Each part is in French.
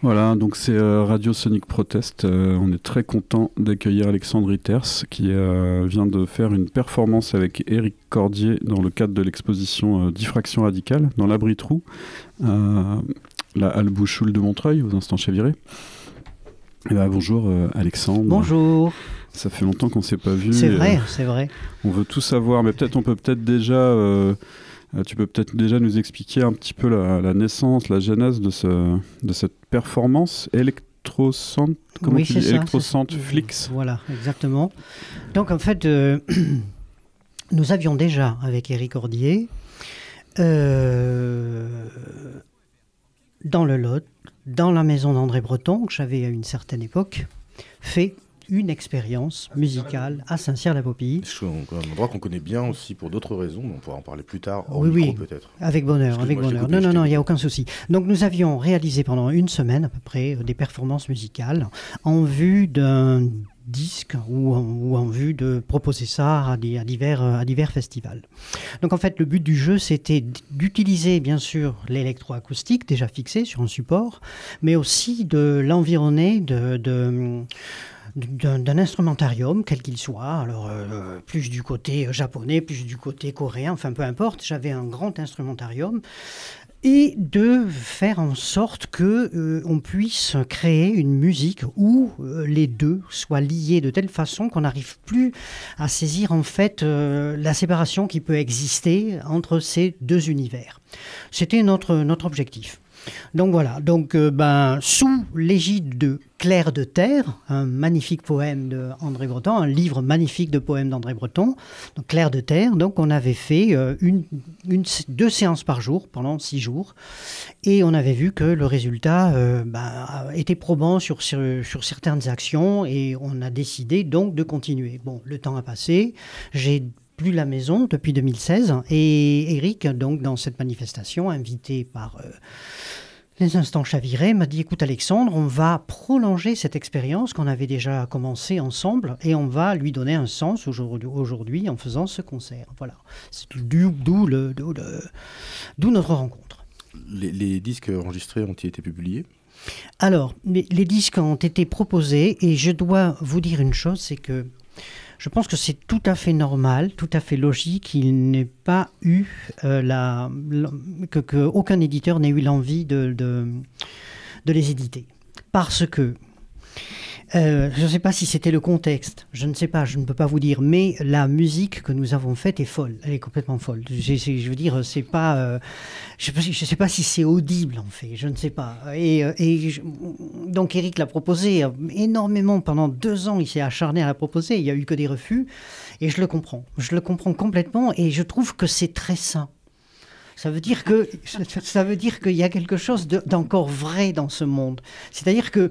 Voilà, donc c'est Radio Sonic Protest. On est très content d'accueillir Alexandre Riters qui vient de faire une performance avec Éric Cordier dans le cadre de l'exposition Diffraction radicale dans l'Abri Trou, la Halle Bouchoul de Montreuil, aux Instants Chaviré. Bonjour Alexandre. Bonjour. Ça fait longtemps qu'on ne s'est pas vu. C'est vrai, c'est vrai. On veut tout savoir, mais on peut peut-être déjà... tu peux peut-être déjà nous expliquer un petit peu la naissance, la genèse de cette performance électrocentre, comment tu dis, électrocentre Flix. Voilà, exactement. Donc en fait, nous avions déjà avec Éric Cordier, dans le Lot, dans la maison d'André Breton, que j'avais à une certaine époque, fait une expérience musicale à Saint-Cyr-la-Popille. C'est un endroit qu'on connaît bien aussi pour d'autres raisons, mais on pourra en parler plus tard, oui, peut-être. Avec bonheur, avec bonheur. Non, il n'y a aucun souci. Donc nous avions réalisé pendant une semaine à peu près des performances musicales en vue d'un disque ou en vue de proposer ça à divers festivals. Donc en fait, le but du jeu, c'était d'utiliser bien sûr l'électroacoustique déjà fixé sur un support, mais aussi de l'environner d'un instrumentarium, quel qu'il soit, alors plus du côté japonais, plus du côté coréen, enfin peu importe, j'avais un grand instrumentarium, et de faire en sorte qu'on puisse créer une musique où les deux soient liés de telle façon qu'on n'arrive plus à saisir en fait la séparation qui peut exister entre ces deux univers. C'était notre objectif. Donc voilà, sous l'égide de Clair de Terre, un magnifique poème d'André Breton, un livre magnifique de poèmes d'André Breton, donc Clair de Terre, donc on avait fait deux séances par jour pendant 6 jours, et on avait vu que le résultat était probant sur certaines actions, et on a décidé donc de continuer. Bon, le temps a passé, j'ai plus la maison depuis 2016, et Éric, donc dans cette manifestation, invité par les Instants Chavirés, m'a dit: écoute Alexandre, on va prolonger cette expérience qu'on avait déjà commencé ensemble, et on va lui donner un sens aujourd'hui en faisant ce concert. Voilà, c'est d'où notre rencontre. Les disques enregistrés ont-ils été publiés ? Alors, les disques ont été proposés, et je dois vous dire une chose, c'est que je pense que c'est tout à fait normal, tout à fait logique qu'il n'ait pas eu qu'aucun éditeur n'ait eu l'envie de les éditer. Parce que, je ne sais pas si c'était le contexte, je ne sais pas, je ne peux pas vous dire, mais la musique que nous avons faite est folle, elle est complètement folle. Je veux dire, c'est pas, je ne sais pas si c'est audible en fait, je ne sais pas. Donc Éric l'a proposé énormément, pendant 2 ans il s'est acharné à la proposer, il n'y a eu que des refus, et je le comprends complètement, et je trouve que c'est très sain. Ça veut dire qu'il y a quelque chose d'encore vrai dans ce monde. C'est-à-dire que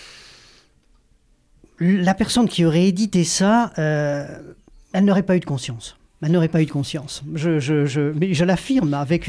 la personne qui aurait édité ça, elle n'aurait pas eu de conscience. Mais je l'affirme avec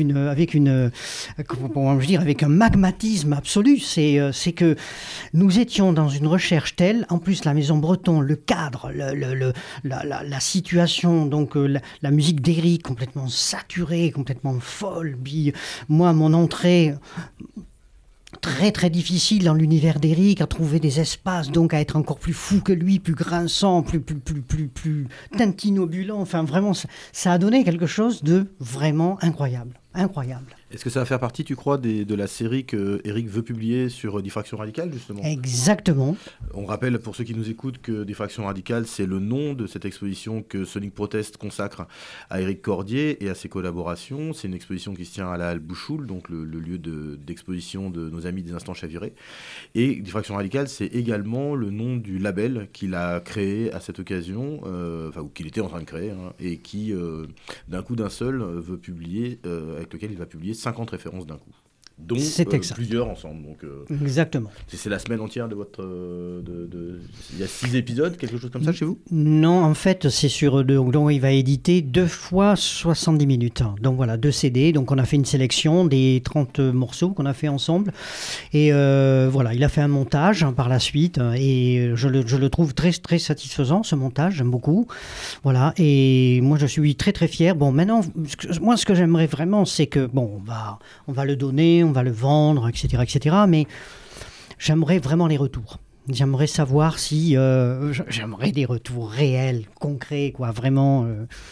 un magmatisme absolu. C'est que nous étions dans une recherche telle, en plus la Maison Breton, le cadre, la situation, donc la musique d'Éric complètement saturée, complètement folle. Puis moi, mon entrée très très difficile dans l'univers d'Éric, à trouver des espaces, donc à être encore plus fou que lui, plus grinçant, plus tintinobulent. Enfin vraiment, ça a donné quelque chose de vraiment incroyable. Est-ce que ça va faire partie, tu crois, de la série que Éric veut publier sur Diffraction radicale, justement ? Exactement. On rappelle, pour ceux qui nous écoutent, que Diffraction radicale, c'est le nom de cette exposition que Sonic Protest consacre à Éric Cordier et à ses collaborations. C'est une exposition qui se tient à la Halle Bouchoul, donc le lieu d'exposition de nos amis des Instants Chavirés. Et Diffraction radicale, c'est également le nom du label qu'il a créé à cette occasion, ou qu'il était en train de créer, et qui, d'un seul, veut publier, avec lequel il va publier 50 références d'un coup, dont plusieurs ensemble. Donc, exactement. C'est la semaine entière de votre... Il y a 6 épisodes, quelque chose comme ça chez vous ? Non, en fait, c'est donc il va éditer 2 fois 70 minutes. Donc voilà, 2 CD. Donc on a fait une sélection des 30 morceaux qu'on a fait ensemble. Et voilà, il a fait un montage par la suite. Et je le trouve très, très satisfaisant, ce montage. J'aime beaucoup. Voilà. Et moi, je suis très, très fier. Bon, maintenant, moi, ce que j'aimerais vraiment, c'est que, bon, on va le donner, on va le vendre, etc., etc. Mais j'aimerais vraiment les retours. J'aimerais savoir si... j'aimerais des retours réels, concrets, quoi, vraiment,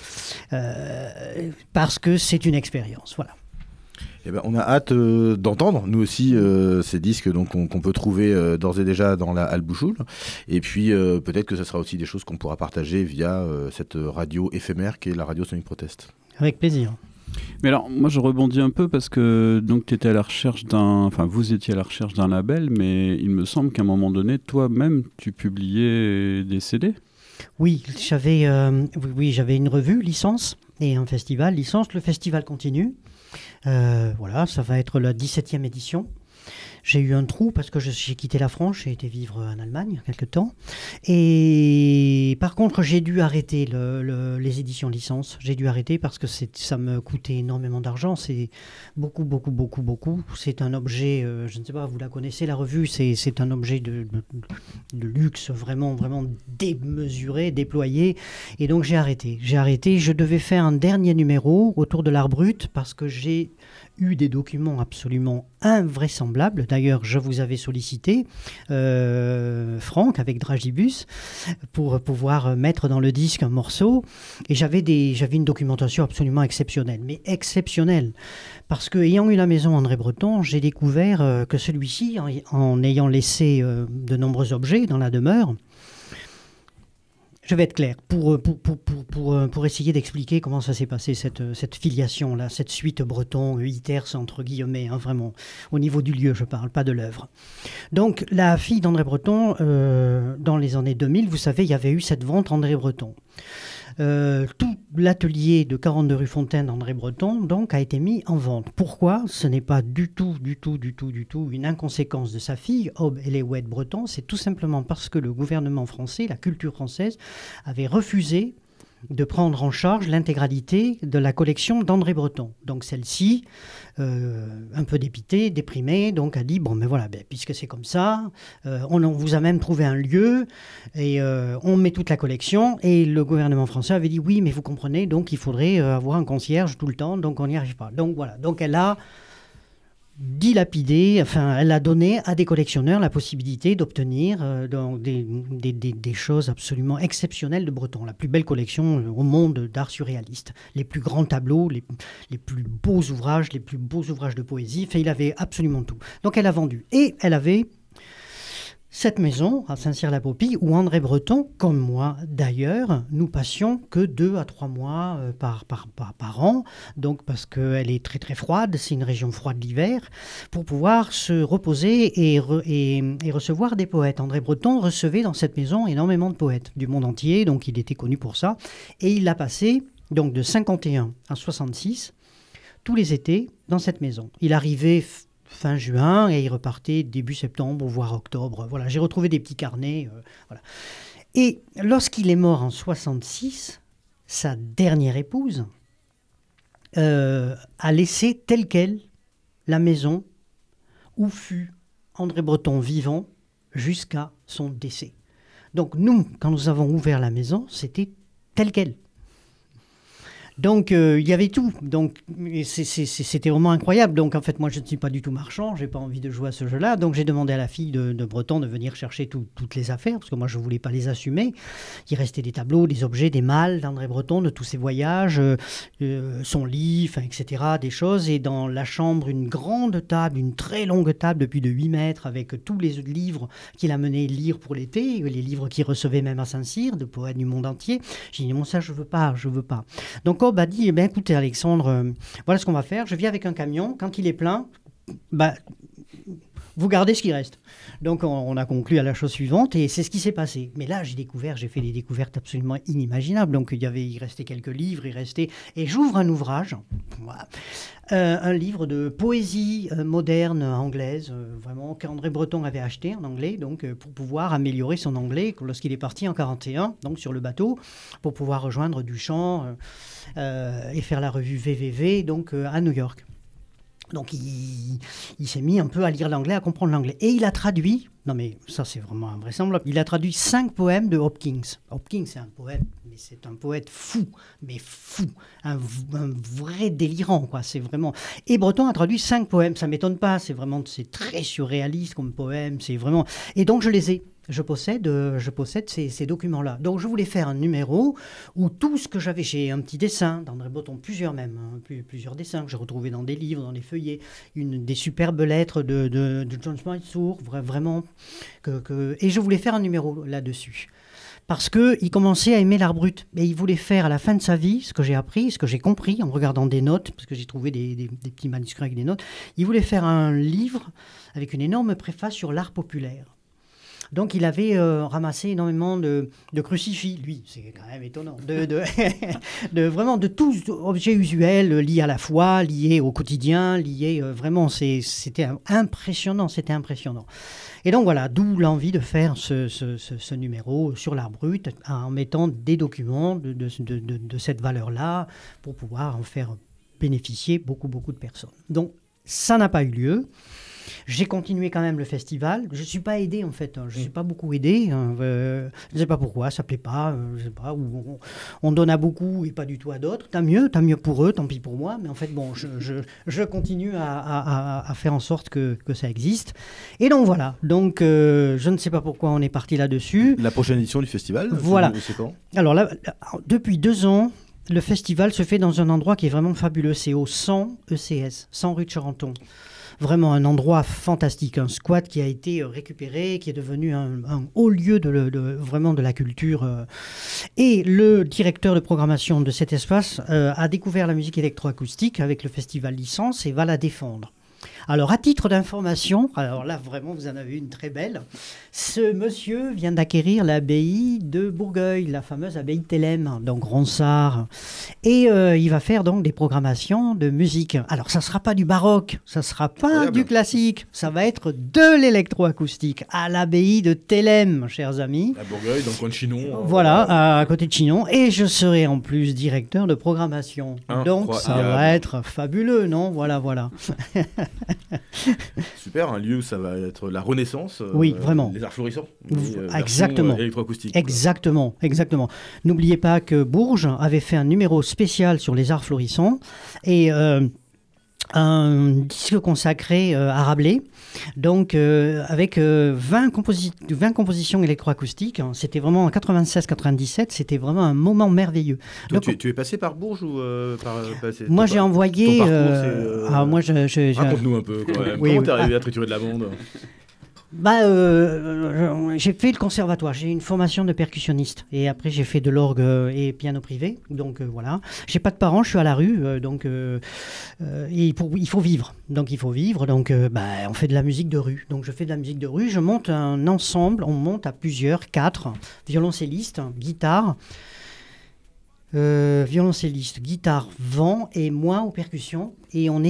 parce que c'est une expérience, voilà. Eh ben, on a hâte d'entendre, nous aussi, ces disques donc, qu'on peut trouver d'ores et déjà dans la Halle Bouchoul. Et puis, peut-être que ce sera aussi des choses qu'on pourra partager via cette radio éphémère qui est la radio Sonic Protest. Avec plaisir. Mais alors, moi, je rebondis un peu parce que tu étais à la recherche vous étiez à la recherche d'un label, mais il me semble qu'à un moment donné, toi-même, tu publiais des CD. Oui, j'avais une revue, Licence, et un festival, Licence. Le festival continue. Voilà, ça va être la 17e édition. J'ai eu un trou parce que j'ai quitté la France, j'ai été vivre en Allemagne quelque temps. Et par contre, j'ai dû arrêter les éditions licence. J'ai dû arrêter parce que ça me coûtait énormément d'argent. C'est beaucoup. C'est un objet, je ne sais pas, vous la connaissez la revue, c'est un objet de luxe vraiment démesuré, déployé. Et donc j'ai arrêté. Je devais faire un dernier numéro autour de l'art brut parce que j'ai eu des documents absolument invraisemblables. D'ailleurs, je vous avais sollicité, Franck, avec Dragibus, pour pouvoir mettre dans le disque un morceau. Et j'avais une documentation absolument exceptionnelle. Mais exceptionnelle. Parce que, ayant eu la maison André Breton, j'ai découvert que celui-ci, en ayant laissé de nombreux objets dans la demeure, je vais être clair, pour essayer d'expliquer comment ça s'est passé, cette filiation-là, cette suite breton, Iters, entre guillemets, hein, vraiment, au niveau du lieu, je parle, pas de l'œuvre. Donc, la fille d'André Breton, dans les années 2000, vous savez, il y avait eu cette vente André Breton. Tout l'atelier de 42 rue Fontaine d'André Breton donc, a été mis en vente. Pourquoi ? Ce n'est pas du tout une inconséquence de sa fille, Aube Eléouette Breton. C'est tout simplement parce que le gouvernement français, la culture française, avait refusé de prendre en charge l'intégralité de la collection d'André Breton. Donc celle-ci, un peu dépitée, déprimée, donc a dit, bon, mais voilà, puisque c'est comme ça, on vous a même trouvé un lieu, et on met toute la collection, et le gouvernement français avait dit, oui, mais vous comprenez, donc il faudrait avoir un concierge tout le temps, donc on n'y arrive pas. Donc voilà, donc elle a dilapidé, enfin, elle a donné à des collectionneurs la possibilité d'obtenir des choses absolument exceptionnelles de Breton. La plus belle collection au monde d'art surréaliste. Les plus grands tableaux, les plus beaux ouvrages de poésie. Enfin, il avait absolument tout. Donc, elle a vendu. Et elle avait cette maison à Saint-Cyr-la-Popie où André Breton, comme moi d'ailleurs, nous passions que 2 à 3 mois par an, donc parce qu'elle est très très froide, c'est une région froide l'hiver, pour pouvoir se reposer et recevoir des poètes. André Breton recevait dans cette maison énormément de poètes du monde entier, donc il était connu pour ça, et il l'a passé donc de 51 à 66, tous les étés, dans cette maison. Il arrivait fin juin, et il repartait début septembre, voire octobre. Voilà, j'ai retrouvé des petits carnets. Voilà. Et lorsqu'il est mort en 66, sa dernière épouse a laissé telle quelle la maison où fut André Breton vivant jusqu'à son décès. Donc nous, quand nous avons ouvert la maison, c'était tel quel. Donc, il y avait tout. Donc, c'était vraiment incroyable. Donc, en fait, moi, je ne suis pas du tout marchand. Je n'ai pas envie de jouer à ce jeu-là. Donc, j'ai demandé à la fille de Breton de venir chercher toutes les affaires, parce que moi, je ne voulais pas les assumer. Il restait des tableaux, des objets, des malles d'André Breton, de tous ses voyages, son lit, etc., des choses. Et dans la chambre, une grande table, une très longue table de plus de 8 mètres, avec tous les livres qu'il amenait lire pour l'été, les livres qu'il recevait même à Saint-Cyr, de poètes du monde entier. J'ai dit, bon, ça, je veux pas. Donc, Cobb a dit, eh bien, écoutez Alexandre, voilà ce qu'on va faire, je viens avec un camion, quand il est plein, vous gardez ce qui reste. Donc on a conclu à la chose suivante, et c'est ce qui s'est passé. Mais là, j'ai fait des découvertes absolument inimaginables. Donc il restait quelques livres, et j'ouvre un ouvrage, voilà, un livre de poésie moderne anglaise, vraiment, qu'André Breton avait acheté en anglais, donc pour pouvoir améliorer son anglais lorsqu'il est parti en 41, donc sur le bateau, pour pouvoir rejoindre Duchamp et faire la revue VVV, donc à New York. Donc il s'est mis un peu à lire l'anglais, à comprendre l'anglais. Et il a traduit Non mais ça c'est vraiment invraisemblable. Il a traduit 5 poèmes de Hopkins. Hopkins c'est un poète, mais c'est un poète fou, un vrai délirant quoi. C'est vraiment. Et Breton a traduit 5 poèmes. Ça m'étonne pas. C'est très surréaliste comme poème. C'est vraiment. Et donc je les ai. Je possède ces documents-là. Donc je voulais faire un numéro où tout ce que j'avais, j'ai un petit dessin d'André Breton, plusieurs même, plusieurs dessins que j'ai retrouvés dans des livres, dans des feuillets, des superbes lettres de John Smithsour, vraiment. Et je voulais faire un numéro là-dessus. Parce qu'il commençait à aimer l'art brut. Et il voulait faire à la fin de sa vie, ce que j'ai appris, ce que j'ai compris en regardant des notes, parce que j'ai trouvé des petits manuscrits avec des notes, il voulait faire un livre avec une énorme préface sur l'art populaire. Donc il avait ramassé énormément de crucifix, lui, c'est quand même étonnant, vraiment de tous objets usuels liés à la foi, liés au quotidien, vraiment, c'était impressionnant. Et donc voilà, d'où l'envie de faire ce numéro sur l'art brut en mettant des documents de cette valeur-là pour pouvoir en faire bénéficier beaucoup de personnes. Donc ça n'a pas eu lieu. J'ai continué quand même le festival. Je ne suis pas aidé en fait. Je ne suis pas beaucoup aidé. Je ne sais pas pourquoi, ça ne plaît pas. Je sais pas. Ou on donne à beaucoup et pas du tout à d'autres. Tant mieux pour eux, tant pis pour moi. Mais en fait, bon, je continue à faire en sorte que ça existe. Et donc voilà. Donc je ne sais pas pourquoi on est parti là-dessus. La prochaine édition du festival, voilà. C'est quand ? Alors là, depuis 2 ans, le festival se fait dans un endroit qui est vraiment fabuleux. C'est au 100 ECS, 100 rue de Charenton. Vraiment un endroit fantastique, un squat qui a été récupéré, qui est devenu un haut lieu vraiment de la culture. Et le directeur de programmation de cet espace a découvert la musique électroacoustique avec le festival Licence et va la défendre. Alors, à titre d'information, alors là, vraiment, vous en avez une très belle. Ce monsieur vient d'acquérir l'abbaye de Bourgueil, la fameuse abbaye de Thélème, donc Ronsard. Et il va faire donc des programmations de musique. Alors, ça ne sera pas du baroque, ça ne sera pas du classique, ça va être de l'électroacoustique à l'abbaye de Thélème, chers amis. À Bourgueil, dans le coin de Chinon. Voilà, à côté de Chinon. Et je serai en plus directeur de programmation. Donc, ça va être fabuleux, non ? Voilà. Super, un lieu où ça va être la renaissance. Oui, vraiment. Les arts florissants. Exactement. Électroacoustique. Exactement. N'oubliez pas que Bourges avait fait un numéro spécial sur les arts florissants et un disque consacré à Rabelais, donc avec 20 compositions électroacoustiques. C'était vraiment en 96-97, c'était vraiment un moment merveilleux. Donc, tu es passé par Bourges ou moi j'ai envoyé... Raconte-nous un peu quand même. Oui, Comment t'es arrivé à triturer de la bande ? J'ai fait le conservatoire, j'ai une formation de percussionniste et après j'ai fait de l'orgue et piano privé, donc voilà. J'ai pas de parents, je suis à la rue, il faut vivre, donc on fait de la musique de rue. Donc je fais de la musique de rue, je monte un ensemble, on monte à plusieurs, 4 violoncellistes, guitare. Violoncelliste, guitare, vent et moi aux percussions. Et on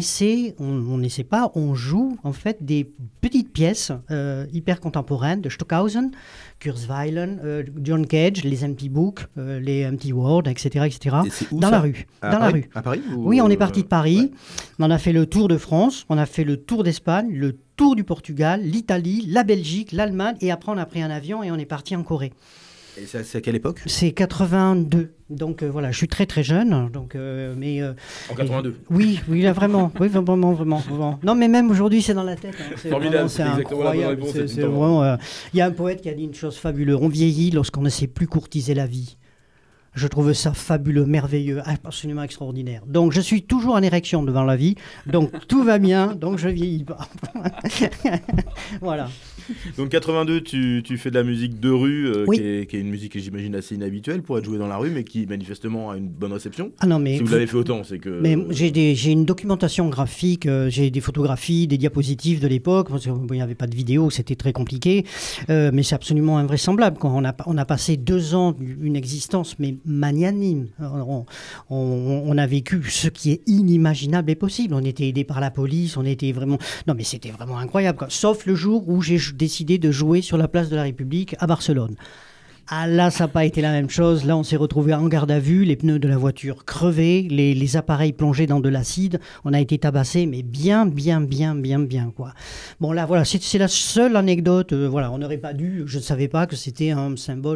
joue en fait des petites pièces hyper contemporaines de Stockhausen, Kurzweilen, John Cage, les Empty Books, les Empty World, etc. Dans la rue. À Paris Oui, on est parti de Paris. Ouais. On a fait le tour de France, on a fait le tour d'Espagne, le tour du Portugal, l'Italie, la Belgique, l'Allemagne. Et après, on a pris un avion et on est parti en Corée. Et c'est à quelle époque ? C'est 82. Donc voilà, je suis très très jeune. Donc, en 82 Oui, là, vraiment. Oui, vraiment. Non, mais même aujourd'hui, c'est dans la tête. Hein. Formidable, c'est incroyable. C'est vraiment. Il y a un poète qui a dit une chose fabuleuse. On vieillit lorsqu'on ne sait plus courtiser la vie. Je trouve ça fabuleux, merveilleux, absolument extraordinaire. Donc, je suis toujours en érection devant la vie. Donc, tout va bien. Donc, je vieillis pas. Voilà. Donc, 82, tu fais de la musique de rue, oui. qui est une musique que j'imagine assez inhabituelle pour être jouée dans la rue, mais qui manifestement a une bonne réception. Ah non, mais si vous l'avez fait autant, c'est que... Mais j'ai une documentation graphique, j'ai des photographies, des diapositives de l'époque. Il n'y avait pas de vidéo, c'était très compliqué. Mais c'est absolument invraisemblable. On a passé 2 ans, une existence, mais magnanime. On a vécu ce qui est inimaginable et possible. On était aidés par la police, on était vraiment... Non, mais c'était vraiment incroyable, quoi. Sauf le jour où j'ai décidé de jouer sur la place de la République à Barcelone. Ah là, ça n'a pas été la même chose. Là, on s'est retrouvé en garde à vue, les pneus de la voiture crevés, les appareils plongés dans de l'acide. On a été tabassé, mais bien, quoi. Bon, là, voilà, c'est la seule anecdote. Voilà, on n'aurait pas dû. Je ne savais pas que c'était un symbole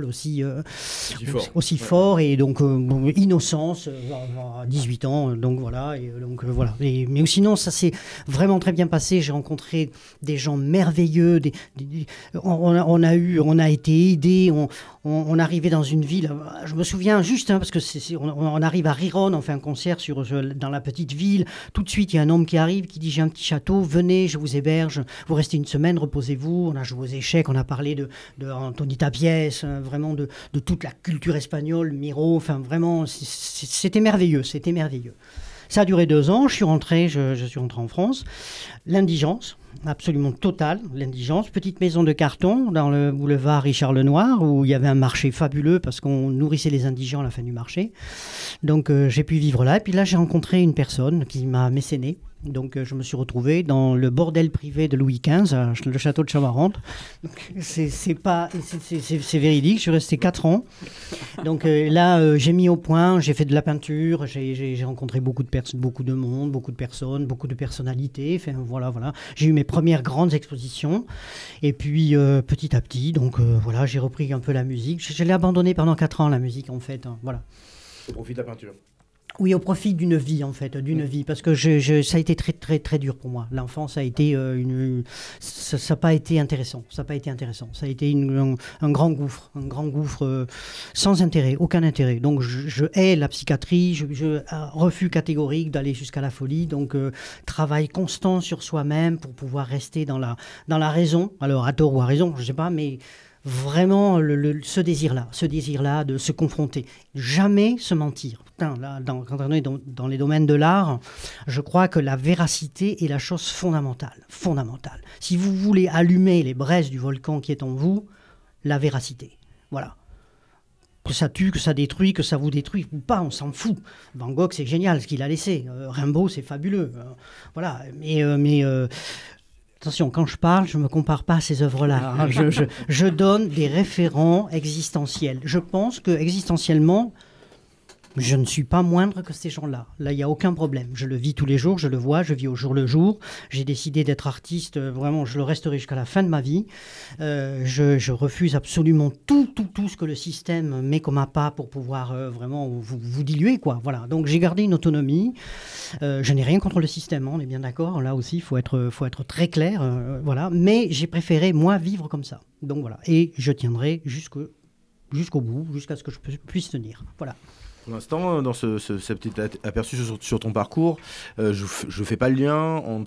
aussi fort. Et donc, innocence, à 18 ans. Donc, voilà. Voilà. Mais sinon, ça s'est vraiment très bien passé. J'ai rencontré des gens merveilleux. On a été aidés. On arrivait dans une ville, je me souviens juste, parce que on arrive à Riron, on fait un concert dans la petite ville. Tout de suite, il y a un homme qui arrive, qui dit: j'ai un petit château, venez, je vous héberge, vous restez une semaine, reposez-vous. On a joué aux échecs, on a parlé de Antoni Tapies, vraiment de toute la culture espagnole, Miro, enfin vraiment, c'était merveilleux. Ça a duré 2 ans, je suis rentré en France. L'indigence, absolument totale, l'indigence. Petite maison de carton dans le boulevard Richard Lenoir, où il y avait un marché fabuleux parce qu'on nourrissait les indigents à la fin du marché. Donc j'ai pu vivre là. Et puis là, j'ai rencontré une personne qui m'a mécéné. Donc je me suis retrouvé dans le bordel privé de Louis XV, le château de Chamarande. C'est véridique, je suis resté 4 ans. Donc là, j'ai mis au point, j'ai fait de la peinture, j'ai rencontré beaucoup de monde, beaucoup de personnes, beaucoup de personnalités. Enfin, voilà. J'ai eu mes premières grandes expositions. Et puis petit à petit, donc voilà, j'ai repris un peu la musique. Je l'ai abandonné pendant 4 ans, la musique, en fait. Voilà. Au profit de la peinture. Oui, au profit d'une vie, en fait, parce que ça a été très, très, très dur pour moi. L'enfance a été ça n'a pas été intéressant. Ça a été un grand gouffre, sans intérêt, aucun intérêt. Donc, je hais la psychiatrie, je refus catégorique d'aller jusqu'à la folie. Donc, travail constant sur soi-même pour pouvoir rester dans la raison. Alors, à tort ou à raison, je ne sais pas, mais vraiment ce désir-là de se confronter. Jamais se mentir. Putain, là, quand on est dans les domaines de l'art, je crois que la véracité est la chose fondamentale. Si vous voulez allumer les braises du volcan qui est en vous, la véracité. Voilà. Que ça tue, que ça détruit, que ça vous détruit ou pas, on s'en fout. Van Gogh, c'est génial ce qu'il a laissé. Rimbaud, c'est fabuleux. Voilà. Mais attention, quand je parle, je ne me compare pas à ces œuvres-là. Hein. Je donne des référents existentiels. Je pense que existentiellement, je ne suis pas moindre que ces gens-là. Là, il n'y a aucun problème. Je le vis tous les jours, je le vois, je vis au jour le jour. J'ai décidé d'être artiste, vraiment, je le resterai jusqu'à la fin de ma vie. Je refuse absolument tout ce que le système met comme appât pour pouvoir vraiment vous diluer, quoi. Voilà. Donc, j'ai gardé une autonomie. Je n'ai rien contre le système, hein, on est bien d'accord. Là aussi, il faut être très clair. Voilà. Mais j'ai préféré, moi, vivre comme ça. Donc, voilà. Et je tiendrai jusqu'au bout, jusqu'à ce que je puisse tenir. Voilà. Pour l'instant, dans ce petit aperçu sur ton parcours, je ne fais pas le lien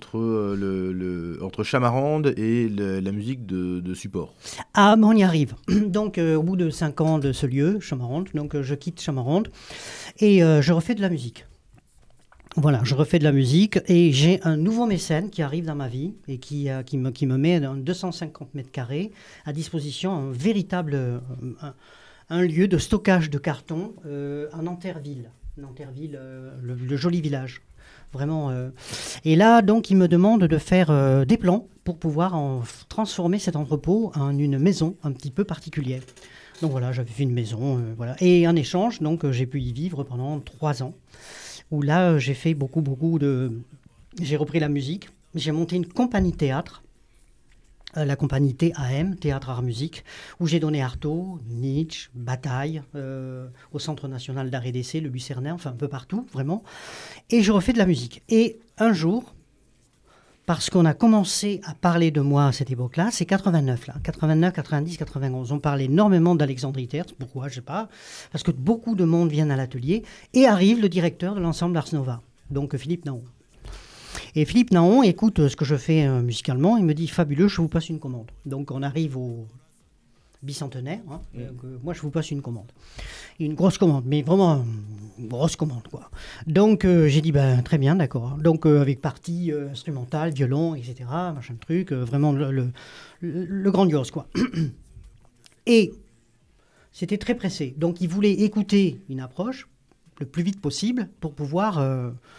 entre Chamarande et la musique de support. Ah, mais on y arrive. Donc, au bout de 5 ans de ce lieu, Chamarande, donc je quitte Chamarande et je refais de la musique. Voilà, je refais de la musique et j'ai un nouveau mécène qui arrive dans ma vie et qui me met dans 250 mètres carrés à disposition, un véritable... un lieu de stockage de carton à Nanterville, le joli village. Vraiment. Et là, donc, il me demande de faire des plans pour pouvoir transformer cet entrepôt en une maison un petit peu particulière. Donc voilà, j'avais fait une maison. Voilà. Et en échange, donc, j'ai pu y vivre pendant 3 ans, où là, j'ai fait beaucoup de... J'ai repris la musique, j'ai monté une compagnie de théâtre, la compagnie TAM, Théâtre Art Musique, où j'ai donné Artaud, Nietzsche, Bataille, au Centre National d'Art et d'Essai, le Lucernain, enfin un peu partout, vraiment. Et je refais de la musique. Et un jour, parce qu'on a commencé à parler de moi à cette époque-là, c'est 89, là, 89, 90, 91. On parle énormément d'Alexandre Ritters, pourquoi, je ne sais pas, parce que beaucoup de monde viennent à l'atelier, et arrive le directeur de l'ensemble Ars Nova, donc Philippe Naon. Et Philippe Naon écoute ce que je fais musicalement, il me dit « Fabuleux, je vous passe une commande ». Donc on arrive au bicentenaire, hein, moi je vous passe une commande. Une grosse commande, mais vraiment une grosse commande, quoi. Donc j'ai dit très bien, d'accord. Donc avec partie instrumentale, violon, etc., machin de truc, vraiment le grandiose, quoi. Et c'était très pressé. Donc il voulait écouter une approche le plus vite possible pour pouvoir...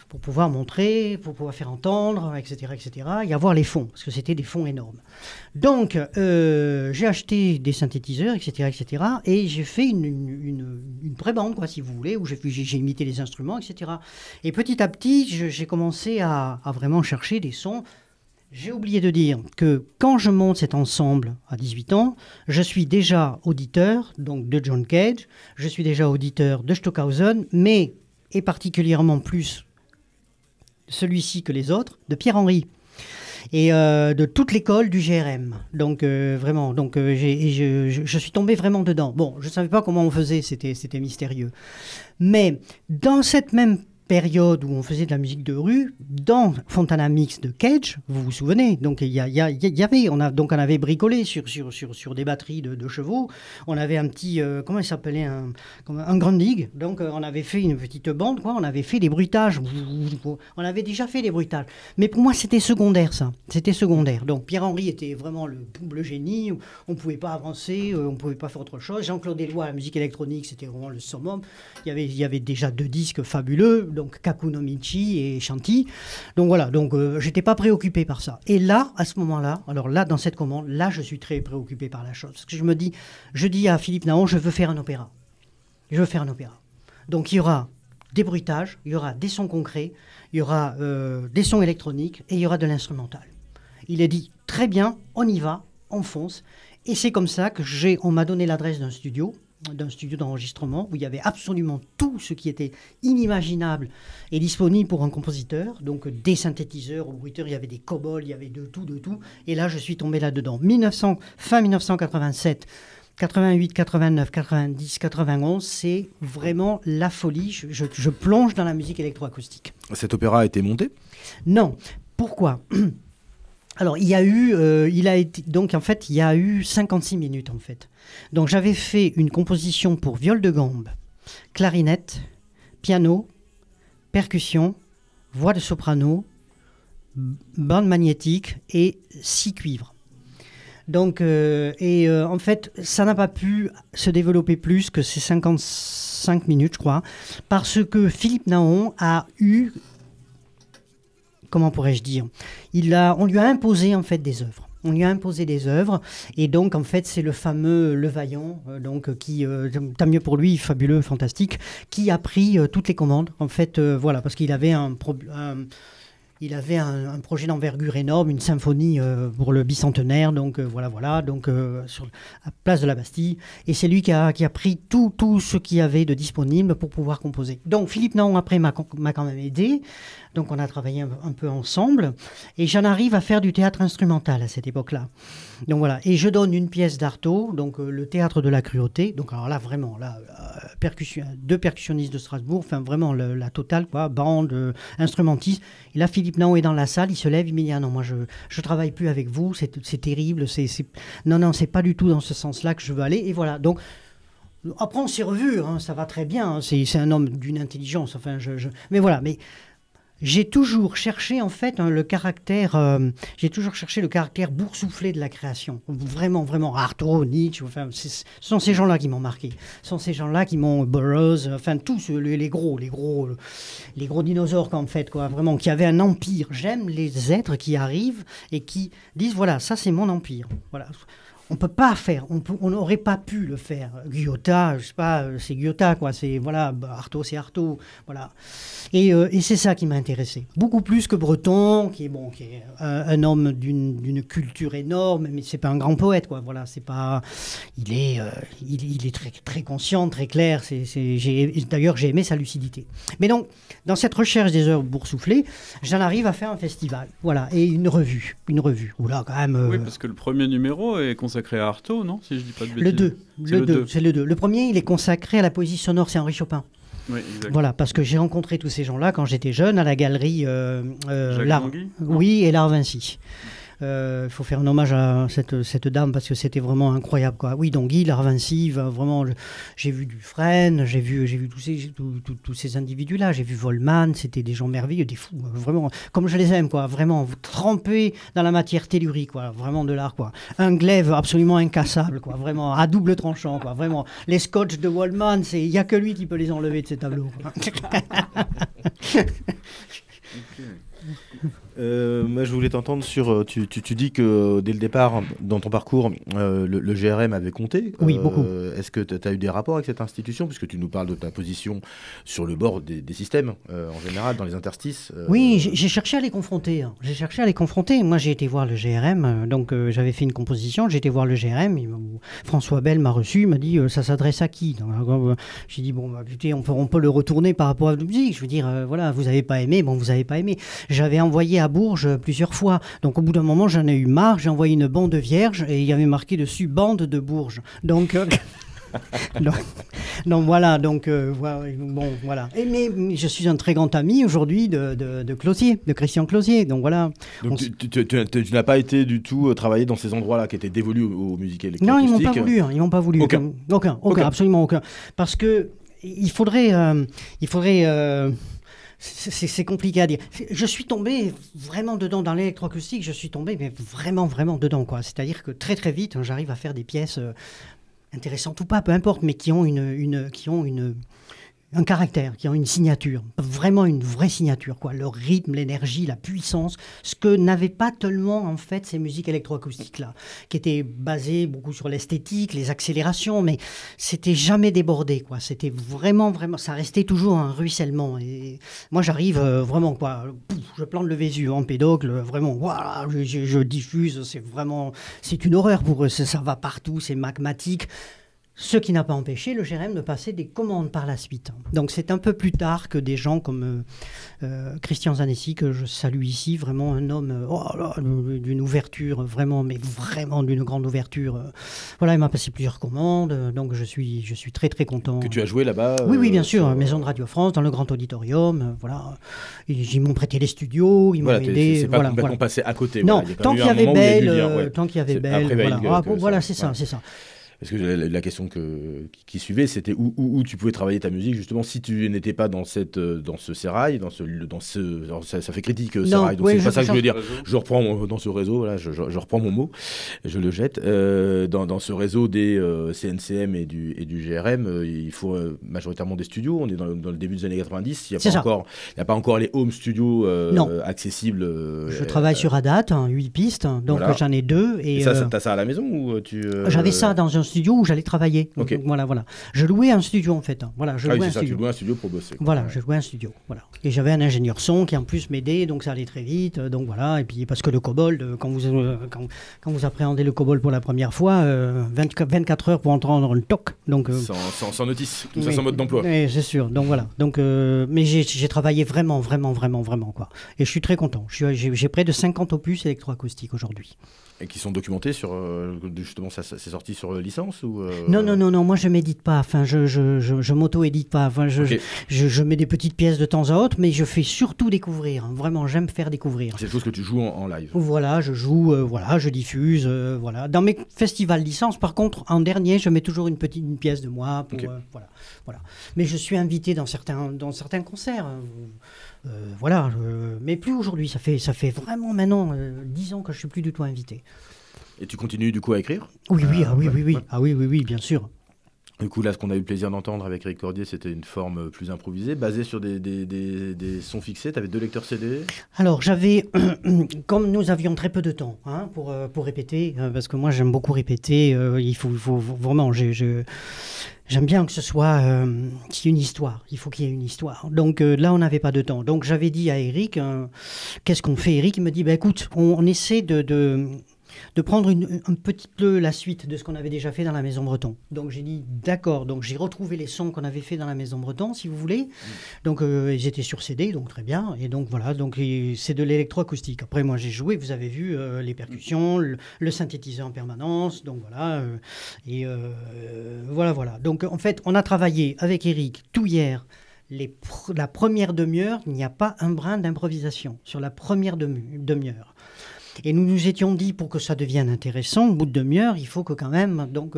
pour pouvoir montrer, pour pouvoir faire entendre, etc., etc., et avoir les fonds, parce que c'était des fonds énormes. Donc, j'ai acheté des synthétiseurs, etc., etc., et j'ai fait une pré-bande, quoi, si vous voulez, où j'ai imité les instruments, etc. Et petit à petit, j'ai commencé à vraiment chercher des sons. J'ai oublié de dire que quand je monte cet ensemble à 18 ans, je suis déjà auditeur donc de John Cage, je suis déjà auditeur de Stockhausen, mais, et particulièrement plus celui-ci que les autres, de Pierre-Henry et de toute l'école du GRM. Donc vraiment, je suis tombé vraiment dedans. Bon, je ne savais pas comment on faisait, c'était mystérieux. Mais dans cette même période où on faisait de la musique de rue, dans Fontana Mix de Cage, vous vous souvenez, donc on avait bricolé sur des batteries de chevaux, on avait un petit, comment il s'appelait, un Grand Dig, donc on avait fait une petite bande, quoi, on avait fait des bruitages, on avait déjà fait des bruitages, mais pour moi c'était secondaire ça, c'était secondaire, donc Pierre-Henry était vraiment le génie, on ne pouvait pas avancer, on ne pouvait pas faire autre chose, Jean-Claude Eloi, la musique électronique, c'était vraiment le summum, il y avait déjà 2 disques fabuleux, donc Kaku no Michi et Shanti. Donc voilà, j'étais pas préoccupé par ça. Et là, à ce moment-là, alors là, dans cette commande, là, je suis très préoccupé par la chose. Parce que je dis à Philippe Naon, je veux faire un opéra. Je veux faire un opéra. Donc il y aura des bruitages, il y aura des sons concrets, il y aura des sons électroniques et il y aura de l'instrumental. Il a dit, très bien, on y va, on fonce. Et c'est comme ça que on m'a donné l'adresse d'un studio d'enregistrement où il y avait absolument tout ce qui était inimaginable et disponible pour un compositeur, donc des synthétiseurs, au bruiteur, il y avait des cobols, il y avait de tout, et là je suis tombé là-dedans. Fin 1987, 88, 89, 90, 91, c'est vraiment la folie, je plonge dans la musique électroacoustique. Cet opéra a été monté ? Non, pourquoi ? Alors, il y a eu 56 minutes, en fait. Donc, j'avais fait une composition pour viol de gambe, clarinette, piano, percussion, voix de soprano, bande magnétique et 6 cuivres. Donc, en fait, ça n'a pas pu se développer plus que ces 55 minutes, je crois, parce que Philippe Naon a eu... Comment pourrais-je dire ? On lui a imposé en fait des œuvres. On lui a imposé des œuvres et donc en fait c'est le fameux Levaillant qui tant mieux pour lui, fabuleux, fantastique, qui a pris toutes les commandes en fait voilà parce qu'il avait un projet d'envergure énorme, une symphonie pour le bicentenaire, donc sur la place de la Bastille. Et c'est lui qui a pris tout ce qu'il y avait de disponible pour pouvoir composer. Donc Philippe Naon, après, m'a quand même aidé. Donc on a travaillé un peu ensemble. Et j'en arrive à faire du théâtre instrumental à cette époque-là. Donc voilà. Et je donne une pièce d'Artaud, donc le théâtre de la cruauté. Donc alors là, vraiment, deux percussionnistes de Strasbourg, enfin vraiment la totale, quoi, bande, instrumentiste. Et là, Philippe Naon est dans la salle, il se lève, il me dit « Ah non, moi je travaille plus avec vous, c'est terrible, non, c'est pas du tout dans ce sens-là que je veux aller. » Et voilà, donc après on s'est revus, hein, ça va très bien, hein, c'est un homme d'une intelligence, enfin mais voilà, mais... J'ai toujours cherché en fait le caractère boursouflé de la création. Vraiment, vraiment, Artaud, Nietzsche, enfin, ce sont ces gens-là qui m'ont marqué. Ce sont ces gens-là qui m'ont Burroughs, enfin tous les gros dinosaures en fait, quoi, vraiment, qui avaient un empire. J'aime les êtres qui arrivent et qui disent voilà, ça c'est mon empire. Voilà. On peut pas faire, on n'aurait pas pu le faire. Guyotat, je sais pas, c'est Guyotat, quoi. C'est voilà, Artaud, c'est Artaud, voilà. Et c'est ça qui m'a intéressé, beaucoup plus que Breton, qui est un homme d'une culture énorme, mais c'est pas un grand poète, quoi. Voilà, c'est pas, il est très très conscient, très clair. D'ailleurs, j'ai aimé sa lucidité. Mais donc, dans cette recherche des œuvres boursouflées, j'en arrive à faire un festival, voilà, et une revue. Où là, quand même. Oui, parce que le premier numéro est consacré à Artaud, non ? Si je dis pas de bêtises. C'est le 2. Le premier, il est consacré à la poésie sonore, c'est Henri Chopin. Oui, exact. Voilà, parce que j'ai rencontré tous ces gens-là quand j'étais jeune à la galerie Jacques Tanguy ? Oui, et l'Art Vinci. faut faire un hommage à cette dame parce que c'était vraiment incroyable, quoi. Oui, donc Guy Larvinci, vraiment, j'ai vu Dufresne, j'ai vu tous ces individus-là, j'ai vu Volman, c'était des gens merveilleux, des fous, vraiment, comme je les aime, quoi, vraiment, trempés dans la matière tellurique, quoi, vraiment de l'art, quoi. Un glaive absolument incassable, quoi, vraiment, à double tranchant, quoi, vraiment. Les scotch de Volman, il n'y a que lui qui peut les enlever de ces tableaux. Moi, je voulais t'entendre sur. Tu dis que dès le départ, dans ton parcours, le GRM avait compté. Oui, beaucoup. Est-ce que tu as eu des rapports avec cette institution, puisque tu nous parles de ta position sur le bord des systèmes, en général, dans les interstices Oui, j'ai cherché à les confronter. J'ai cherché à les confronter. Moi, j'ai été voir le GRM, donc j'avais fait une composition, j'ai été voir le GRM. François Bell m'a reçu, il m'a dit ça s'adresse à qui? J'ai dit bon, écoutez, on peut le retourner par rapport à la musique. Je veux dire, voilà, vous n'avez pas aimé, bon, vous n'avez pas aimé. J'avais envoyé à Bourges plusieurs fois. Donc au bout d'un moment, j'en ai eu marre. J'ai envoyé une bande vierge et il y avait marqué dessus bande de Bourges. Donc voilà. Bon voilà. Mais je suis un très grand ami aujourd'hui de Closier, de Christian Closier. Donc voilà. Donc tu n'as pas été du tout travailler dans ces endroits-là qui étaient dévolus aux musiques électroacoustiques? Non, ils m'ont pas voulu. Aucun, absolument aucun. Parce que il faudrait. C'est compliqué à dire. Je suis tombé vraiment dedans dans l'électroacoustique. Je suis tombé mais vraiment dedans, quoi. C'est-à-dire que très très vite, j'arrive à faire des pièces intéressantes ou pas, peu importe, mais qui ont un caractère, qui ont une signature, vraiment une vraie signature, quoi. Le rythme, l'énergie, la puissance, ce que n'avaient pas tellement en fait ces musiques électroacoustiques-là, qui étaient basées beaucoup sur l'esthétique, les accélérations, mais c'était jamais débordé, quoi. C'était vraiment, ça restait toujours un ruissellement. Et moi, j'arrive vraiment, quoi, je plante le Vésuve en pédocle, vraiment, voilà, je diffuse, c'est une horreur pour eux, ça va partout, c'est magmatique. Ce qui n'a pas empêché le GRM de passer des commandes par la suite. Donc c'est un peu plus tard que des gens comme Christian Zanessi, que je salue ici, vraiment un homme d'une ouverture, vraiment d'une grande ouverture. Voilà, il m'a passé plusieurs commandes, donc je suis très très content. Que tu as joué là-bas Oui, bien sûr, Maison de Radio France, dans le grand auditorium, voilà. Ils m'ont prêté les studios, ils m'ont aidé. C'est pas complètement passé à côté. Non, voilà. Tant qu'il y avait Belle, voilà, c'est ça. Parce que la question qui suivait, c'était où tu pouvais travailler ta musique, justement, si tu n'étais pas dans ce sérail, ça fait critique, sérail, donc c'est pas ça que je veux dire. Je reprends dans ce réseau, là, je reprends mon mot, je le jette. Dans ce réseau des CNCM et du GRM, il faut majoritairement des studios. On est dans le début des années 90. Il n'y a pas encore les home studios accessibles. Je travaille sur ADAT, 8 pistes, donc voilà. J'en ai 2. Et t'as ça à la maison ou J'avais ça dans un studio où j'allais travailler. Okay. Donc, voilà. Je louais un studio en fait. Voilà, tu louais un studio pour bosser. Voilà, je louais un studio. Voilà. Et j'avais un ingénieur son qui en plus m'aidait, donc ça allait très vite. Donc voilà. Et puis parce que le COBOL, quand vous appréhendez le COBOL pour la première fois, 24 heures pour entendre le toc. Donc sans notice, tout ça sans mode d'emploi. Oui, c'est sûr. Donc voilà. Donc mais j'ai travaillé vraiment quoi. Et je suis très content. J'ai près de 50 opus électroacoustiques aujourd'hui. Et qui sont documentés sur justement c'est sorti sur licence ou Non, moi je m'édite pas, enfin je m'auto-édite pas, enfin je mets des petites pièces de temps à autre, mais je fais surtout découvrir, vraiment j'aime faire découvrir. C'est des choses que tu joues en live. Voilà, je joue, je diffuse, voilà. Dans mes festivals licence par contre, en dernier, je mets toujours une pièce de moi pour voilà. Mais je suis invité dans certains concerts. Mais plus aujourd'hui, ça fait vraiment maintenant 10 ans que je suis plus du tout invité. Et tu continues du coup à écrire ? Oui, bien sûr. Du coup, là, ce qu'on a eu le plaisir d'entendre avec Éric Cordier, c'était une forme plus improvisée, basée sur des sons fixés. Tu avais 2 lecteurs CD ? Alors, comme nous avions très peu de temps pour répéter, parce que moi, j'aime beaucoup répéter, il faut vraiment... J'aime bien que ce soit qu'il y ait une histoire. Il faut qu'il y ait une histoire. Donc là, on n'avait pas de temps. Donc j'avais dit à Eric, qu'est-ce qu'on fait ? Eric, il me dit, écoute, on essaie de prendre un petit peu la suite de ce qu'on avait déjà fait dans la Maison Breton. Donc j'ai dit, d'accord. Donc j'ai retrouvé les sons qu'on avait fait dans la Maison Breton, si vous voulez. Donc ils étaient sur CD, donc très bien. Et donc voilà, c'est de l'électroacoustique. Après, moi, j'ai joué, vous avez vu, les percussions, le synthétiseur en permanence. Donc voilà. Voilà. Donc en fait, on a travaillé avec Eric tout hier. La première demi-heure, il n'y a pas un brin d'improvisation sur la première demi-heure. Et nous nous étions dit, pour que ça devienne intéressant, au bout de demi-heure, il faut que quand même, donc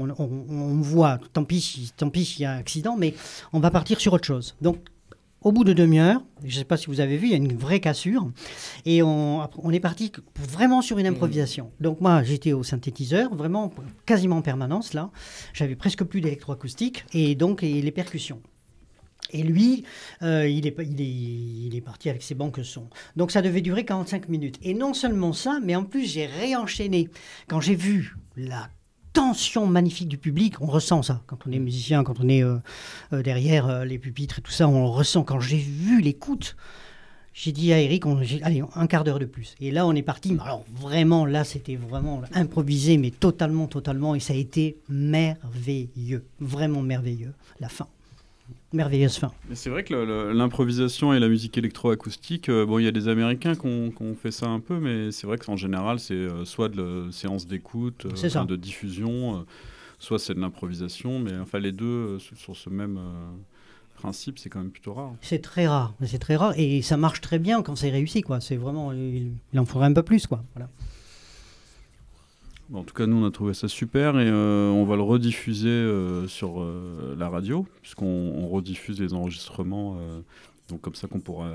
on voit, tant pis s'il y a un accident, mais on va partir sur autre chose. Donc, au bout de demi-heure, je ne sais pas si vous avez vu, il y a une vraie cassure. Et on est parti vraiment sur une improvisation. Donc moi, j'étais au synthétiseur, vraiment quasiment en permanence, là. J'avais presque plus d'électroacoustique et donc les percussions. Et lui, il est parti avec ses banques son. Donc ça devait durer 45 minutes. Et non seulement ça, mais en plus, j'ai réenchaîné. Quand j'ai vu la tension magnifique du public, on ressent ça quand on est musicien, quand on est derrière les pupitres et tout ça, on le ressent. Quand j'ai vu l'écoute, j'ai dit à Eric, allez, un quart d'heure de plus. Et là, on est parti. Alors vraiment, là, c'était vraiment improvisé, mais totalement, et ça a été merveilleux, vraiment merveilleux, la fin. Merveilleuse fin. Mais c'est vrai que l'improvisation et la musique électroacoustique, bon, il y a des Américains qui ont fait ça un peu, mais c'est vrai qu'en général, c'est soit de la séance d'écoute, de diffusion, soit c'est de l'improvisation, mais enfin les deux sur ce même principe, c'est quand même plutôt rare. C'est très rare, et ça marche très bien quand c'est réussi, quoi. C'est vraiment, il en faudrait un peu plus, quoi. Voilà. Bon, en tout cas, nous, on a trouvé ça super et on va le rediffuser sur la radio, puisqu'on rediffuse les enregistrements, donc comme ça qu'on pourra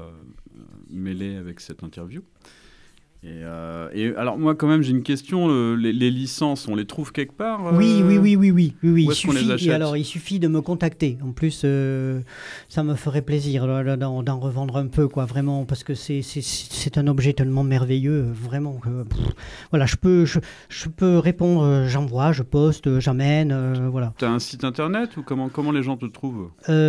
mêler avec cette interview. Et alors, moi, quand même, j'ai une question. Les licences, on les trouve quelque part Oui. Où est-ce qu'on les achète ? Alors, il suffit de me contacter. En plus, ça me ferait plaisir d'en revendre un peu, quoi, vraiment, parce que c'est un objet tellement merveilleux, vraiment. Voilà, je peux répondre, j'envoie, je poste, j'amène, voilà. Tu as un site internet ou comment les gens te trouvent ?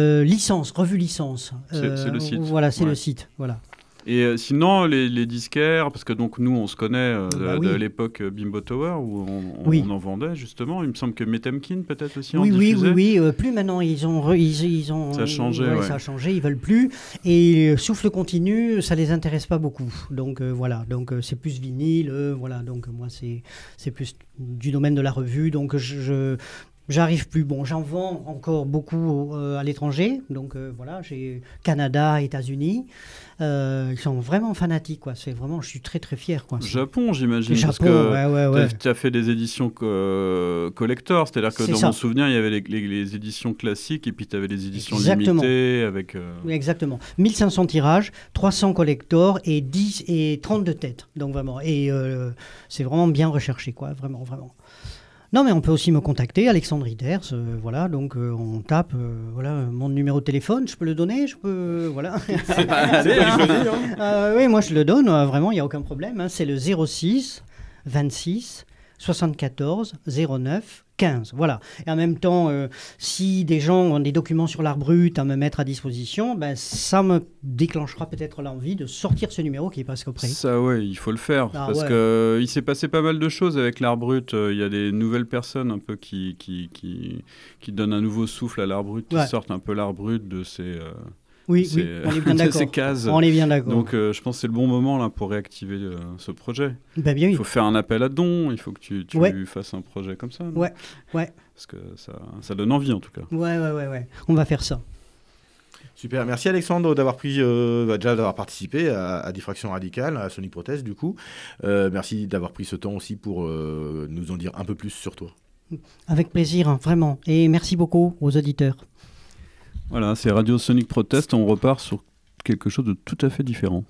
Revue licence. C'est le site. Voilà, c'est le site, voilà. Et sinon, les disquaires, parce que donc nous, on se connaît de l'époque Bimbo Tower, où on en vendait, justement. Il me semble que Metemkin, peut-être aussi, en diffusait. Oui. Plus maintenant, ils ont ça a changé, ça a changé, ils veulent plus. Et souffle continu, ça les intéresse pas beaucoup. Donc, voilà. Donc, c'est plus vinyle, voilà. Donc, moi, c'est plus du domaine de la revue. Donc, j'arrive plus. Bon, j'en vends encore beaucoup à l'étranger. Donc, voilà, j'ai Canada, États-Unis. Ils sont vraiment fanatiques, quoi. C'est vraiment, je suis très très fier, quoi. Japon, j'imagine. Japon, parce que ouais. tu as fait des éditions collector, c'est-à-dire que mon souvenir, il y avait les éditions classiques et puis tu avais les éditions limitées avec. Exactement. 1500 tirages, 300 collector et 32 têtes. Donc vraiment, et c'est vraiment bien recherché, quoi. Vraiment. Non, mais on peut aussi me contacter, Alexandre Riters, voilà, donc on tape, voilà, mon numéro de téléphone, je peux le donner, voilà. Oui, moi je le donne, vraiment, il n'y a aucun problème, hein, c'est le 06 26 74 09 15, voilà. Et en même temps, si des gens ont des documents sur l'art brut à me mettre à disposition, ben, ça me déclenchera peut-être l'envie de sortir ce numéro qui est presque prêt. Ça, oui, il faut le faire. Parce qu'il s'est passé pas mal de choses avec l'art brut. Il y a des nouvelles personnes un peu qui donnent un nouveau souffle à l'art brut, qui sortent un peu l'art brut de ces... Oui, on est bien d'accord. Ces cases. On est bien d'accord. Donc, je pense que c'est le bon moment là, pour réactiver ce projet. Ben, bien, il faut faire un appel à dons, il faut que tu fasses un projet comme ça. Ouais. Parce que ça donne envie, en tout cas. Ouais. On va faire ça. Super, merci Alexandre d'avoir d'avoir participé à Diffraction Radicale, à Sonic Protest du coup. Merci d'avoir pris ce temps aussi pour nous en dire un peu plus sur toi. Avec plaisir, hein, vraiment. Et merci beaucoup aux auditeurs. Voilà, c'est Radio Sonic Protest, on repart sur quelque chose de tout à fait différent.